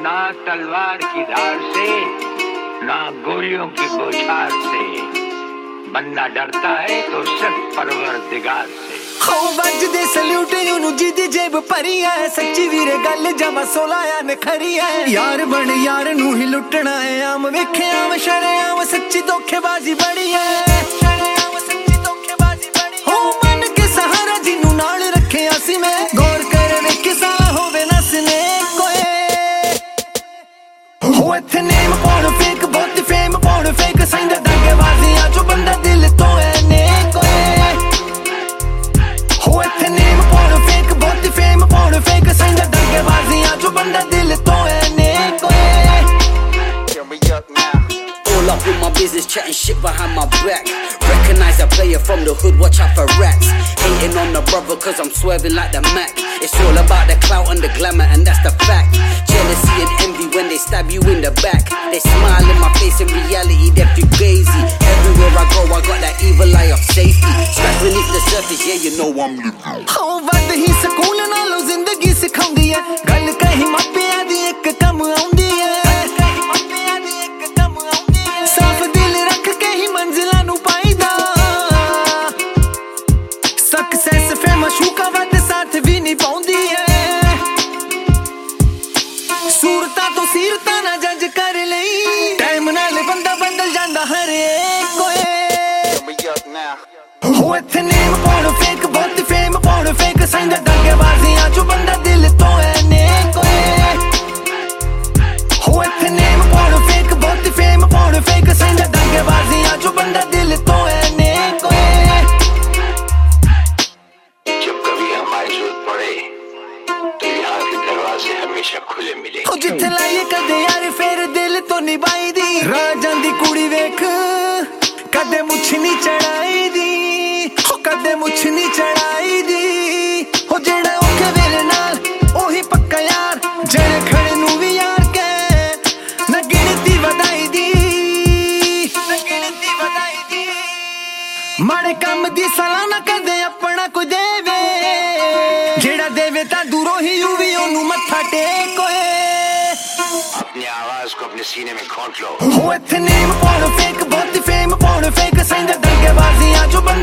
ना तलवार की धार से, ना गोलियों की बौछार से। बंदा डरता है तो सिर्फ परवरदिगार से। हो वजदे सल्यूट यूं जिदी जेब भरी है, सच्ची वीरे गल जमा 16 नखरी है। यार बन यार नू ही लुटना है, आम वेखे आम शरेआम सच्ची धोखेबाजी बड़ी है। शरेआम सच्ची धोखेबाजी बड़ी हो मन के सहारा जिनू नाल रखे असी मैं, गौर कर वे किसा होवे नसने कोए। हो इत्थे नेम पाउण फेक बहुत फेम पाउण फेक, सैंदा दंगेबाजियां चो बंदा दिल तो है ने कोए। हो इत्थे नेम पाउण फेक बहुत फेम पाउण फेक, सैंदा दंगेबाजियां चो बंदा दिल तो है ने कोए। All up in my business, chatting shit behind my back. Recognize a player from the hood, watch out for rats. Hating on the brother cause I'm swerving like the Mac. It's all about the clout and the glamour and that's the fact. Jealousy and envy when they stab you in the back. They smile in my face, in reality they're too crazy. Everywhere I go I got that evil eye of safety. Scratch beneath the surface, yeah you know I'm living. हो वद ही सकून नालों जिंदगी सिखाउंदी है, गल कहीं मापिया दी एक कम आउंदी है। साफ दिल रख के ही मंजिलां नू पाईदा, सक्सेस फेम शूका वद साथ भी नहीं पाउंदी है। सूरतां तो सीरतां ना जज कर लई, टाइम नाल बंदा बदल जांदा हर एक कोए। हो इत्थे नेम पाउण फेक बहुत फेम पाउण फेक, सैंदा दंगेबाजियां चो बंदा दिल तो है ने कोए। हो इत्थे नेम पाउण फेक बहुत फेम पाउण फेक, सैंदा दंगेबाजियां चो बंदा दिल तो है ने कोए। जब कभी हमारी जरूरत पड़े तो यहाँ के दरवाजे हमेशा खुले मिले। हो जिथे लाइए कदे यार फेर दिल तो निभाई दी, राह जांदी कुड़ी वेख कदे मुछ नहीं चढ़ाई दी। हो कदे मुछ नहीं चढ़ाई दी, हो जेड़ा औखे वेले नाल ओही पक्का यार, जेड़े खड़े नू भी यार के ना गिनती वधाई दी, ना गिनती वधाई दी। माड़े काम दी सलाह ना कदे अपना कोई देवे, जेड़ा देवे ता दूरों ही यू भी ओनू मत्था टेकोए। अपनी आवाज को अपने सीने में खोट लो। हो इत्थे नेम पाउण फेक बहुत फेम पाउण फेक, सैंदा दंगेबाजियां चो